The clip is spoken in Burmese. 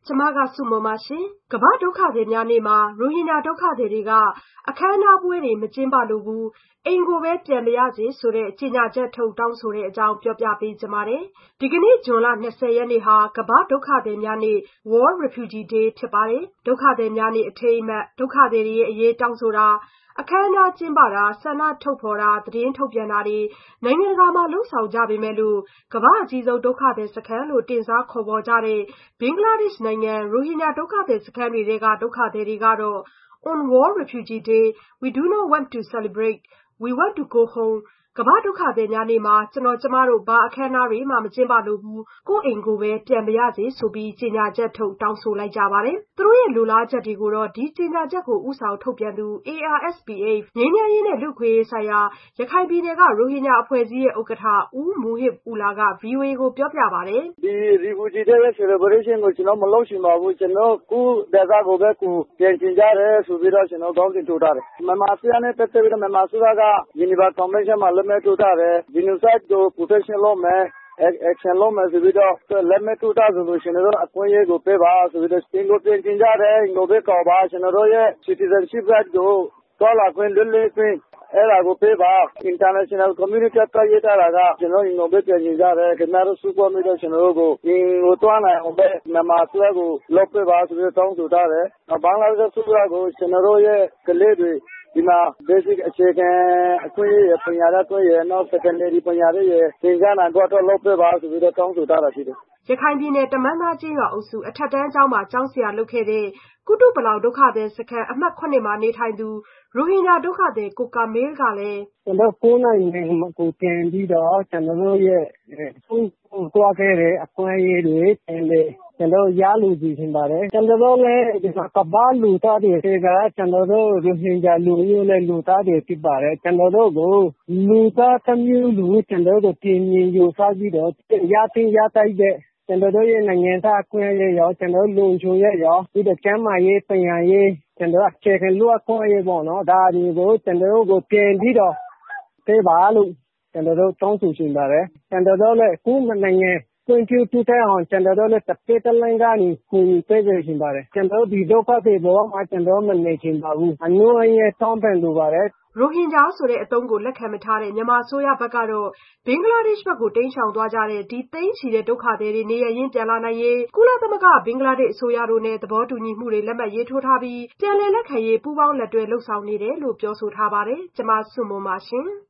ကျမကဆုမွန်ပါရှင်။ကမ္ဘာ့ဒုက္ခသည်များနေ့မှာရိုဟင်ဂျာဒုက္ခသည်တွေကအခမ်းအနားပွဲတွေမကျင်းပလိုဘူး၊အိမ်ကိုပဲပြန်ပါရစေဆိုတဲ့ကြေညာချက်ထုတ်တောင်းဆိုတဲ့အကြောင်းပြောပြပေးချင်ပါတယ်။ဒီကနေ့ဇွန်လ20ရက်နေ့ဟာကမ္ဘာ့ဒုက္ခသည်များနေ့ World Refugee Day ဖြစ်ပါတယ်။ဒုက္ခသည်များနေ့အထိမ်းအမှတ်ဒုက္ခသည်တွေရဲ့အရေးတောင်းဆိုတာအခမ်းအနားကျင်းပတာဆန္ဒထုတ်ဖော်တာသတင်းထုတ်ပြန်တာတွေနိုင်ငံတကာမှာလုပ်ဆောင်ကြပေမဲ့လို့ကမ္ဘာအကြီးဆုံးဒုက္ခသည်စခန်းလို့တင်စားခေါ်ဖော်ကြတဲ့ဘင်္ဂလားဒေ့ရှ်နိုင်ငံရိုဟင်ဂျာဒုက္ခသည်စခန်းတွေထဲကဒုက္ခသည်တွေကတော့ On World Refugee Day we do not want to celebrate we want to go home ကမ္ဘာ့ဒုက္ခသည်များနေ့မှာကျမတို့ဘာအခမ်းအနားတွေမှမကျင်းပလိုဘူးကိုယ့်အိမ်ကိုပဲပြန်ပါရစေဆိုပြီးကြေညာချက်ထုတ်တောင်းဆိုလိုက်ကြပါတယ်။သူတို့ရဲ့လိုလားချက်တွေကိုတော့ဒီကြေညာချက်ကိုဦးဆောင်ထုတ်ပြန်သူ ARSPH ငြိမ်းချမ်းရေးနဲ့လူ့အခွင့်အရေးဆိုင်ရာရခိုင်ပြည်နယ်ကရိုဟင်ဂျာအဖွဲ့အစည်းရဲ့ဥက္ကဋ္ဌဦးမူဟစ်ဦးလာက VOA ကိုပြောပြပါတယ်။ဒီ Refugee Day Celebration ကိုကျွန်တော်မလုပ်ချင်ပါဘူးကျွန်တော်ကိုယ့်ဒေသကိုပဲကိုပြန်ချင်ကြတယ်ဆိုပြီးတော့ကျွန်တော်ခေါင်းစဉ်ထုတ်ထားတယ်။မြန်မာပြည်နဲ့ပတ်သက်ပြီးတော့မြန်မာပြည်က Geneva Convention မှာလက်မှတ်ထိုးထားတယ်။ Genocide ကို protection လုပ်မယ်action လုပ်မယ်ဆိုပြီးတော့လက်မှတ်ထိုးထားဆိုလို့ကျွန်တော်တို့အခွင့်အရေးကိုပေးပါဆိုပြီးတော့အင်ကိုပြင်ကျင်ကြတယ်အင်ကိုပဲကောက်ပါကျွန်တော်တို့ရဲ့ citizenship right ကိုတော်လာခွင့်လွတ်လပ်ခွင့်အဲ့ဒါကိုပေးပါ international community ကရေးထားတာကကျွန်တော်အင်ကိုပဲပြင်ကျင်ကြတယ်ခင်ဗျားတို့စုပေါ်ပြီးတော့ကျွန်တော်တို့ကိုအင်ကိုတွန်းနိုင်အောင်ပဲမြန်မာပြည်ကိုလုပ်ပေးပါဆိုပြီးတော့တောင်းဆိုထားတယ်ဘင်္ဂလားဒေ့ရှ်ကိုကျွန်တော်တို့ရဲ့ကလေးတွေဒီမှာ basic အခြေခံအခွင့်အရေးပညာရေးအတွက်ရနောက် secondary ပညာရေးသင်ကြားနိုင်တော့လုပ်ပေးပါဆိုပြီးတော့တောင်းဆိုထားတာရှိတယ်။ရခိုင်ပြည်နယ်တမန်းသားကျေးရွာအုပ်စုအထက်တန်းကျောင်းမှာကျောင်းဆရာလုပ်ခဲ့တဲ့ကုတုပလောင်ဒုက္ခသည်စခန်းအမှတ်7မှာနေထိုင်သူရိုဟင်ဂျာဒုက္ခသည်ကိုကာမေလ်ကလည်းကျွန်တော်9နိုင်နေကိုပြန်ပြီးတော့ကျွန်တော်တို့ရဲ့သွားခဲ့တဲ့အခွင့်အရေးတွေကျွန်တော်ရလို့ကြည့်နေပါတယ်ကျွန်တော်တို့လည်းဒီကမ္ဘာလူသားတွေကကျွန်တော်တို့ရိုဟင်ဂျာလူမျိုးနဲ့လူသားတွေဖြစ်ပါတယ်ကျွန်တော်တို့ကိုလူသားတစ်မျိုးလူကျွန်တော်တို့ပြင်မြင်ယူဆပြီးတော့ရတိုက်တဲ့ကျွန်တော်တို့ရဲ့နိုင်ငံသားအခွင့်အရေးရောကျွန်တော်တို့လူချိုရဲ့ရောဒီကျမ်းမာရေးပညာရေးကျွန်တော်အခြေခံလူအခွင့်အရေးပေါ့နော်ဒါတွေကိုကျွန်တော်တို့ကိုပြင်ပြီးတော့ပေးပါလို့ကျွန်တော်တို့တောင်းဆိုရှင်ပါတယ်ကျွန်တော်တို့လည်းခုနိုင်ငံကွန်ပျူတာအောင်ကျွန်တော်တို့လည်းတစ်ပေတလန်ကနေကိုပေးကြရှင်ပါတယ်ကျွန်တော်ဒီဒုက္ခတွေဘောမှာကျွန်တော်မနေချင်ပါဘူးအနူအရဲ့တောင်းပန်လိုပါတယ်ရိုဟင်ဂျာဆိုတဲ့အသုံးကိုလက်ခံမထားတဲ့မြန်မာအစိုးရဘက်ကတော့ဘင်္ဂလားဒေ့ရှ်ဘက်ကိုတိမ်းရှောင်သွားကြတဲ့ဒီသိန်းချီတဲ့ဒုက္ခသည်တွေနေရပ်ရင်းပြန်လာနိုင်ရေးကုလသမဂ္ဂဘင်္ဂလားဒေ့ရှ်အစိုးရတို့နဲ့သဘောတူညီမှုတွေလက်မှတ်ရေးထိုးထားပြီးပြန်လည်လက်ခံရေးပူးပေါင်းလက်တွဲလှုပ်ဆောင်နေတယ်လို့ပြောဆိုထားပါတယ်။ကျမဆုမွန်ပါရှင်။